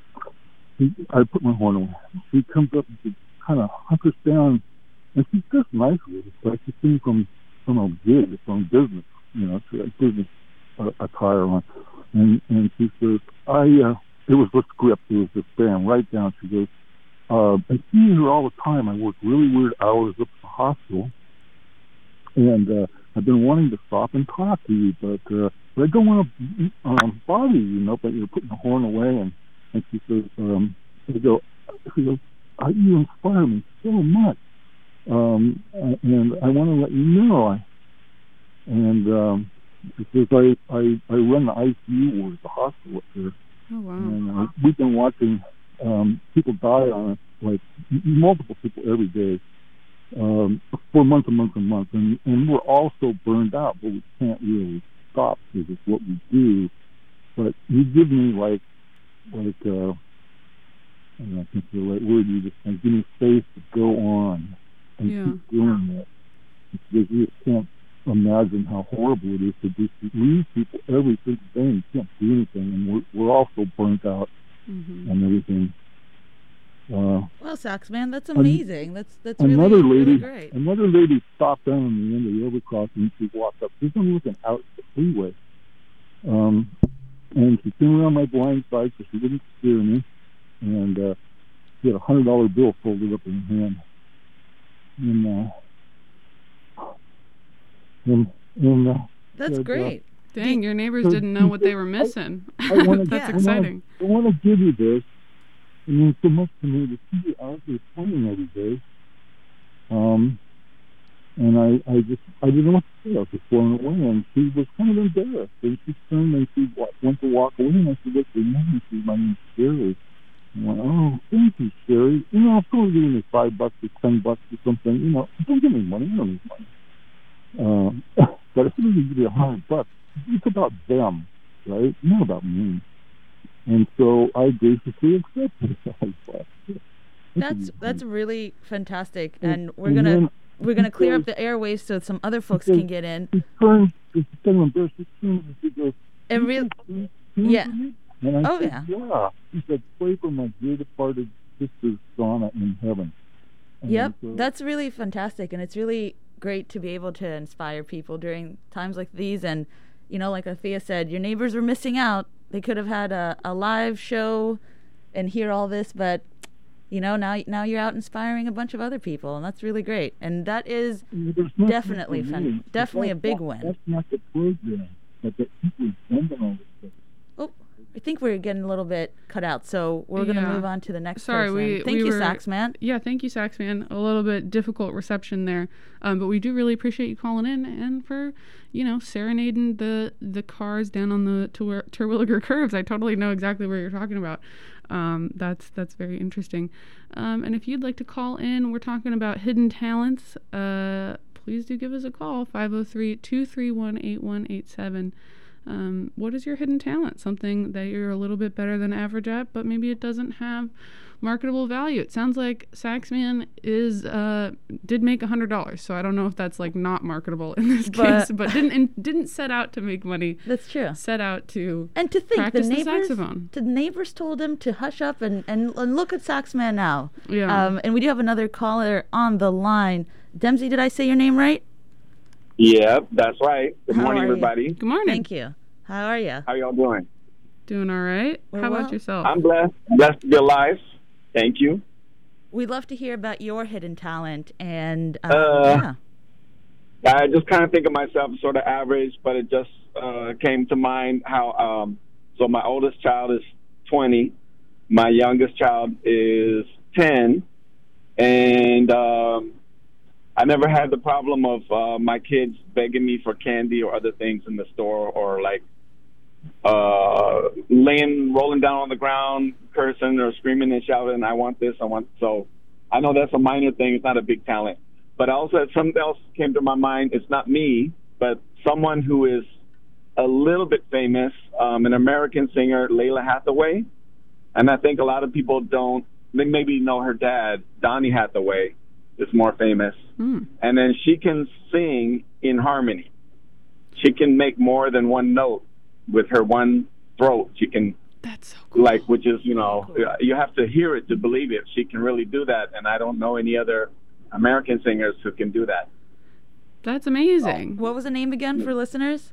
she, I put my horn away. She comes up and she kind of hunkers down, and she's just nice with it. It's like she's seen from from a gig, from business, you know, she had business uh, attire on. And and she says, I, uh, it was the script, it was the bam, right down. She goes, uh, I see her all the time. I work really weird hours up at the hospital. And uh, I've been wanting to stop and talk to you, but, uh, but I don't want to um, bother you, you know, but you're putting the horn away. And, and she says, um, I go, she goes, uh, you inspire me so much. Um, and I want to let you know. I, and, um, because I, I, I run the I C U ward at the hospital up there. Oh, wow. And uh, we've been watching um, people die on it, like m- multiple people every day, um, for months and months and months. And, and we're all so burned out, but we can't really stop because it's what we do. But you give me, like, like uh, I don't know, I think the right word, you just like, give me space to go on and Yeah. keep doing it. Because you just can't imagine how horrible it is to just leave people every single day and can't do anything, and we're we're all so burnt out Mm-hmm. and everything. Uh, Well, sax man, that's amazing. That's that's really, another lady, really great. another lady stopped down on the end of the overcrossing and she walked up. She's only looking out the freeway, um, and she came around my blind side so she didn't scare me, and uh, she had a hundred dollar bill folded up in her hand, and. Uh, And, and, uh, That's said, uh, great. Dang, your neighbors so didn't know what she they said, were missing. I wanna, That's Yeah. exciting. I want to give you this. It means so much to me to see you out there playing every day. Um, And I, I just, I didn't know what to say. I was just blown away. And she was kind of embarrassed. And she turned and she wa- went to walk away. And I said, what's your name? She said, my name's Sherry. I went, oh, thank you, Sherry. You know, if someone's giving me five bucks or ten bucks or something, you know, don't give me money. I don't need money. Um, but if somebody gives you a hundred bucks, it's about them, right? Not about me. And so I basically accepted it. That's that's really fantastic, and, and we're gonna then, we're gonna clear up the airways so some other folks can get in. She turns, she's kind of embarrassed. She turns and she goes, And real, yeah. And I oh said, yeah. Yeah. She said, pray for my dear departed sister Donna in heaven. And Yep, so, that's really fantastic, and it's really great to be able to inspire people during times like these. And you know, like Althea said, your neighbors were missing out. They could have had a, a live show and hear all this, but you know, now now you're out inspiring a bunch of other people, and that's really great. And that is definitely fun, definitely a big not, win. That's not the program, but the people sending all this stuff. Oh, I think we're getting a little bit cut out, so we're going to Yeah. move on to the next Sorry, person. we Thank we you, were, Saxman. Yeah, thank you, Saxman. A little bit difficult reception there, um, but we do really appreciate you calling in and for, you know, serenading the the cars down on the Ter- Terwilliger curves. I totally know exactly what you're talking about. Um, that's that's very interesting. Um, and if you'd like to call in, we're talking about hidden talents. Uh, please do give us a call, five oh three, two three one, eight one eight seven. Um, what is your hidden talent? Something that you're a little bit better than average at, but maybe it doesn't have marketable value. It sounds like Saxman is uh, did make a hundred dollars, so I don't know if that's like not marketable in this But- case, but didn't in, didn't set out to make money. That's true. Set out to And to think, the practice the neighbors, saxophone. the neighbors told him to hush up and, and, and look at Saxman now. Yeah. Um, and we do have another caller on the line. Dempsey, did I say your name right? Yeah, that's right. Good How morning, are you? everybody. Good morning. Thank you. How are you? How y'all doing? Doing all right. We're How well. about yourself? I'm blessed. Blessed to be alive. Thank you. We'd love to hear about your hidden talent. And uh, Uh, yeah. I just kind of think of myself as sort of average, but it just uh, came to mind how, um, so my oldest child is twenty. My youngest child is ten. And um, I never had the problem of uh, my kids begging me for candy or other things in the store, or like uh, laying, rolling down on the ground, cursing or screaming and shouting, I want this, I want, so I know that's a minor thing. It's not a big talent. But I also had something else came to my mind. It's not me, but someone who is a little bit famous, um, an American singer, Layla Hathaway. And I think a lot of people don't, they maybe know her dad, Donny Hathaway, is more famous. Hmm. And then she can sing in harmony. She can make more than one note with her one throat. She can, That's so cool. like, which is, you know, you have to hear it to believe it. She can really do that. And I don't know any other American singers who can do that. That's amazing. What was the name again for listeners?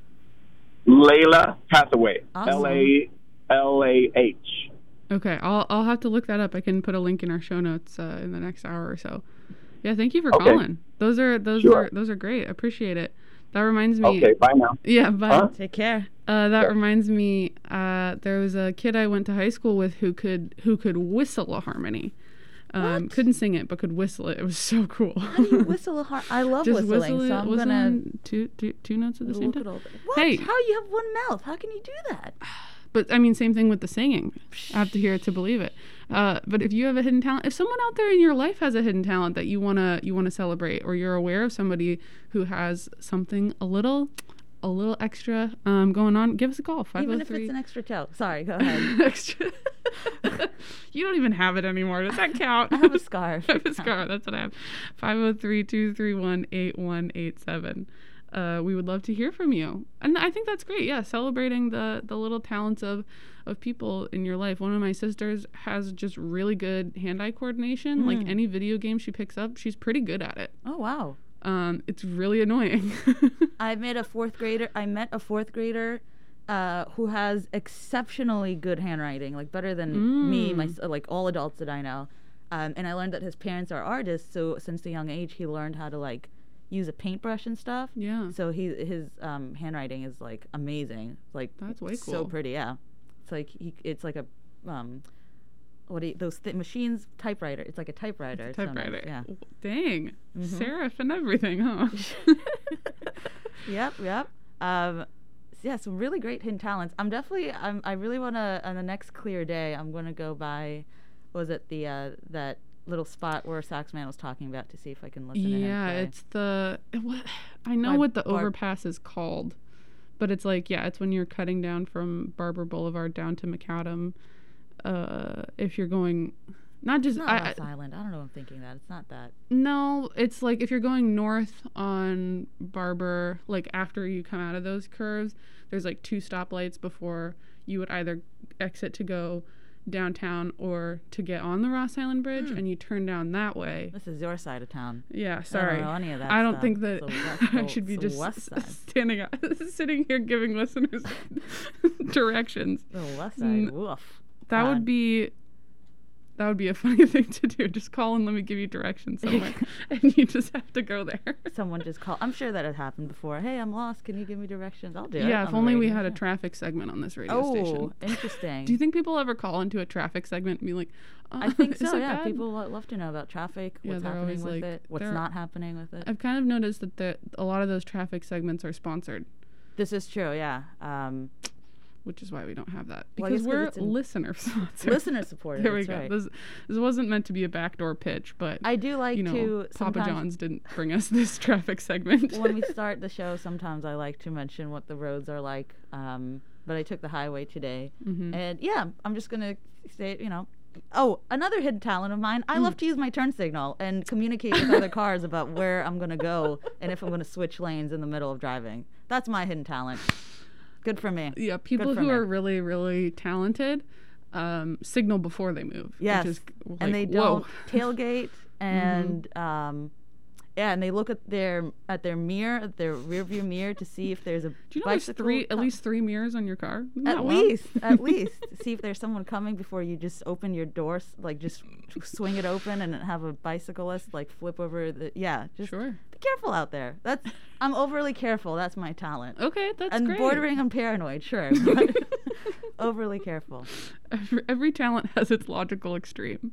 Layla Hathaway. Awesome. L A L A H. Okay, I'll I'll have to look that up. I can put a link in our show notes uh, in the next hour or so. Yeah, thank you for Okay. calling. Those are those Sure. are those are great. Appreciate it. That reminds me. Okay, bye now. Yeah, bye. Huh? Take care. Uh, that reminds me. Uh, there was a kid I went to high school with who could who could whistle a harmony. Um, What? couldn't sing it, but could whistle it. It was so cool. How do you whistle a har- I love Just whistling, whistle it. so I'm whistle gonna in two, two, two notes at the same look time. at all that. What? Hey. How you have one mouth? How can you do that? But I mean, same thing with the singing. I have to hear it to believe it. Uh, but if you have a hidden talent, if someone out there in your life has a hidden talent that you wanna you wanna celebrate, or you're aware of somebody who has something a little, a little extra um, going on, give us a call. five oh three Even if it's an extra toe. Sorry, go ahead. extra. You don't even have it anymore. Does that count? I have a scarf. I have a scarf. That's what I have. five oh three, two three one, eight one eight seven. Uh, we would love to hear from you. And I think that's great. Yeah, celebrating the, the little talents of, of people in your life. One of my sisters has just really good hand-eye coordination. Mm. Like any video game she picks up, she's pretty good at it. Oh wow. Um, it's really annoying. I met a fourth grader. I met a fourth grader uh, who has exceptionally good handwriting, like better than Mm. me, my like all adults that I know. Um, and I learned that his parents are artists, so since a young age, he learned how to like use a paintbrush and stuff. Yeah. So he his um, handwriting is like amazing. Like That's way so cool. pretty. Yeah. It's like he, it's like a um, what do you, those th- machines, typewriter. It's like a typewriter. It's a typewriter. So nice. Yeah. Dang. Mm-hmm. Serif and everything, huh? Yep, yep. Um, yeah, some really great hidden talents. I'm definitely, I'm, I really want to, on the next clear day, I'm going to go by, was it the, uh, that little spot where Saxman was talking about to see if I can listen to him Yeah, play. it's the, what, I know By what the Bar- overpass is called, but it's like, yeah, it's when you're cutting down from Barber Boulevard down to McAdam. Uh, if you're going, not just, It's not I, Ross Island. I don't know if I'm thinking that. It's not that. No, it's like if you're going north on Barber, like after you come out of those curves, there's like two stoplights before you would either exit to go downtown or to get on the Ross Island Bridge, Hmm. and you turn down that way. This is your side of town. Yeah, sorry. I don't know any of that I don't stuff. think that So that's I the- should be the just west side. standing up, sitting here giving listeners directions. The west side. Mm, Woof. That God. would be that would be a funny thing to do. Just call and let me give you directions somewhere, and you just have to go there. Someone just call. I'm sure that had happened before. Hey, I'm lost. Can you give me directions? I'll do it. Yeah, on if the only we radio, had a yeah. traffic segment on this radio Oh, station. interesting. Do you think people ever call into a traffic segment and be like, oh, I think is so, it yeah. bad? People lo- love to know about traffic, Yeah, what's they're happening always with like- it, what's they're- not happening with it. I've kind of noticed that the, a lot of those traffic segments are sponsored, This is true, yeah. Um, which is why we don't have that. Well, I Because guess 'cause we're it's in- listener sponsored. Listener supported, There we that's go. right. This, this wasn't meant to be a backdoor pitch, but I do like you know, to Papa sometimes- John's didn't bring us this traffic segment. when we start the show, sometimes I like to mention what the roads are like. Um, but I took the highway today. Mhm. And yeah, I'm just going to say, you know, oh, another hidden talent of mine. I love to use my turn signal and communicate with other cars about where I'm going to go and if I'm going to switch lanes in the middle of driving. That's my hidden talent. Good for me. Yeah, people Good for who me. are really, really talented um, signal before they move. Yes, Which is like, and they whoa. don't tailgate, and um, yeah, and they look at their at their mirror, at their rear view mirror, to see if there's a Do you know there's bicycle three, at co- least three mirrors on your car? Isn't that At wild? least, at least, see if there's someone coming before you just open your doors, like just swing it open and have a bicyclist like flip over the. Yeah, just Sure. be careful out there. That's I'm overly careful. That's my talent. Okay, that's and great. bordering on paranoid, sure. but overly careful. Every, every talent has its logical extreme.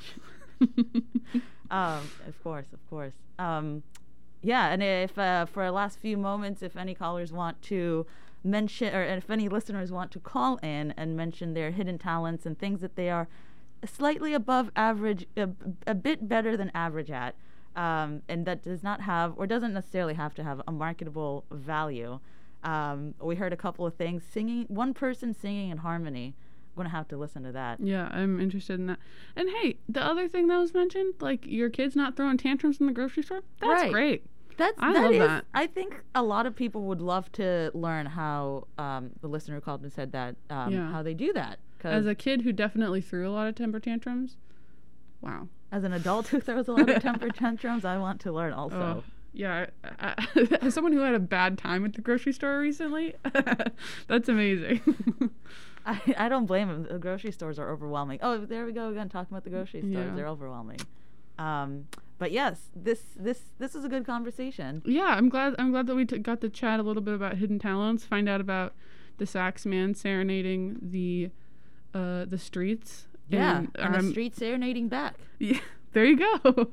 um, of course, of course. Um, yeah, and if uh, for our last few moments, if any callers want to mention, or if any listeners want to call in and mention their hidden talents and things that they are slightly above average, a, a bit better than average at, um, and that does not have, or doesn't necessarily have to have a marketable value. Um, we heard a couple of things. Singing, one person singing in harmony. I'm going to have to listen to that. Yeah, I'm interested in that. And hey, the other thing that was mentioned, like your kid's not throwing tantrums in the grocery store, that's Right. great. That's I that love is- that. I think a lot of people would love to learn how um, the listener who called and said that um, Yeah. how they do that. 'Cause As a kid who definitely threw a lot of temper tantrums, wow. as an adult who throws a lot of temper tantrums, I want to learn also. Oh, yeah, I, I, as someone who had a bad time at the grocery store recently, that's amazing. I, I don't blame him. The grocery stores are overwhelming. Oh, there we go again talking about the grocery stores. Yeah. They're overwhelming. Um, but yes, this this this is a good conversation. Yeah, I'm glad. I'm glad that we t- got to chat a little bit about hidden talents, find out about the sax man serenading the uh, the streets. Yeah, and, and um, the street serenading back. Yeah, there you go.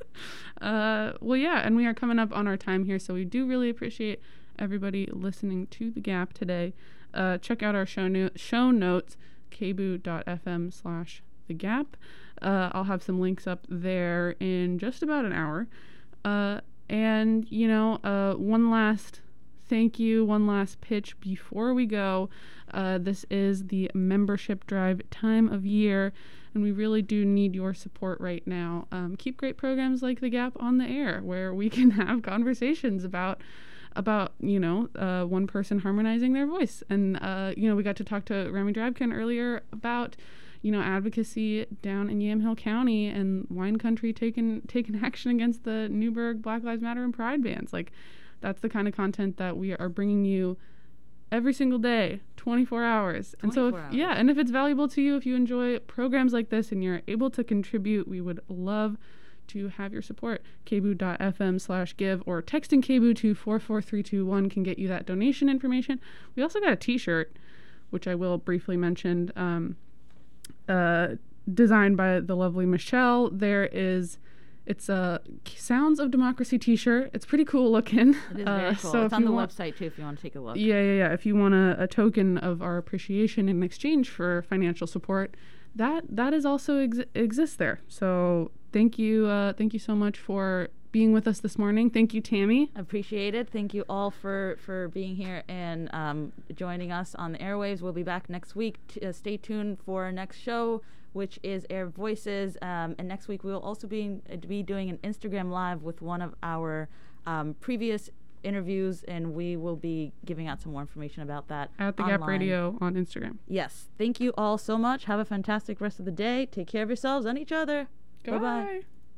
uh, well, yeah, and we are coming up on our time here, so we do really appreciate everybody listening to The Gap today. Uh, check out our show, no- show notes, kboo.fm slash The Gap. Uh, I'll have some links up there in just about an hour. Uh, and, you know, uh, one last thank you, one last pitch before we go. Uh, this is the membership drive time of year, and we really do need your support right now. Um, keep great programs like The Gap on the air, where we can have conversations about about, you know, uh, one person harmonizing their voice. And, uh, you know, we got to talk to Remy Drabkin earlier about, you know, advocacy down in Yamhill County and wine country taking taking action against the Newburgh Black Lives Matter and Pride bans. Like, that's the kind of content that we are bringing you every single day, twenty-four hours. And so, if, twenty-four hours. yeah, and if it's valuable to you, if you enjoy programs like this and you're able to contribute, we would love to have your support. kboo.fm slash give or texting kboo to four four three two one can get you that donation information. We also got a t-shirt, which I will briefly mention. Um, uh, designed by the lovely Michelle. There is, it's a Sounds of Democracy t-shirt. It's pretty cool looking. It is very uh, cool. So it's on the want, website too if you want to take a look. Yeah, yeah, yeah. If you want a, a token of our appreciation in exchange for financial support, that that is also ex- exists there. So thank you, uh, thank you so much for being with us this morning. Thank you, Tammy. Appreciate it. Thank you all for, for being here and um, joining us on the airwaves. We'll be back next week. T- uh, stay tuned for our next show, which is Air Voices. Um, and next week we will also be, uh, be doing an Instagram Live with one of our um, previous interviews, and we will be giving out some more information about that at the online. Gap Radio on Instagram. Yes. Thank you all so much. Have a fantastic rest of the day. Take care of yourselves and each other. Goodbye. Bye-bye.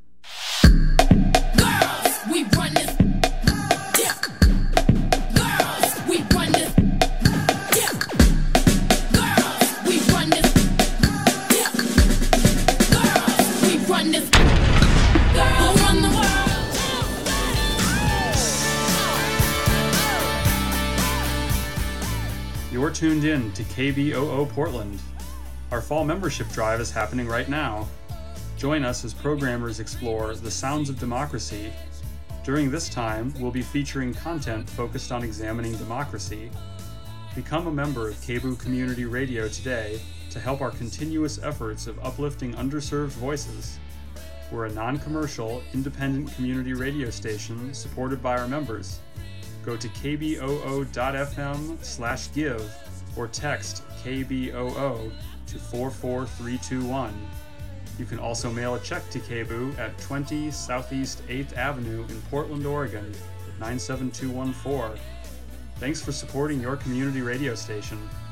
Girls, we run this. Yeah. Girls, we run this. Yeah. Girls, we run this. Yeah. Girls, we run this. Girls, run the world. You're tuned in to K B O O Portland. Our fall membership drive is happening right now. Join us as programmers explore the sounds of democracy. During this time, we'll be featuring content focused on examining democracy. Become a member of K B O O Community Radio today to help our continuous efforts of uplifting underserved voices. We're a non-commercial, independent community radio station supported by our members. Go to k b o o dot f m slash give or text K B O O to four four three two one. You can also mail a check to K B O O at twenty Southeast eighth Avenue in Portland, Oregon, nine seven two one four. Thanks for supporting your community radio station.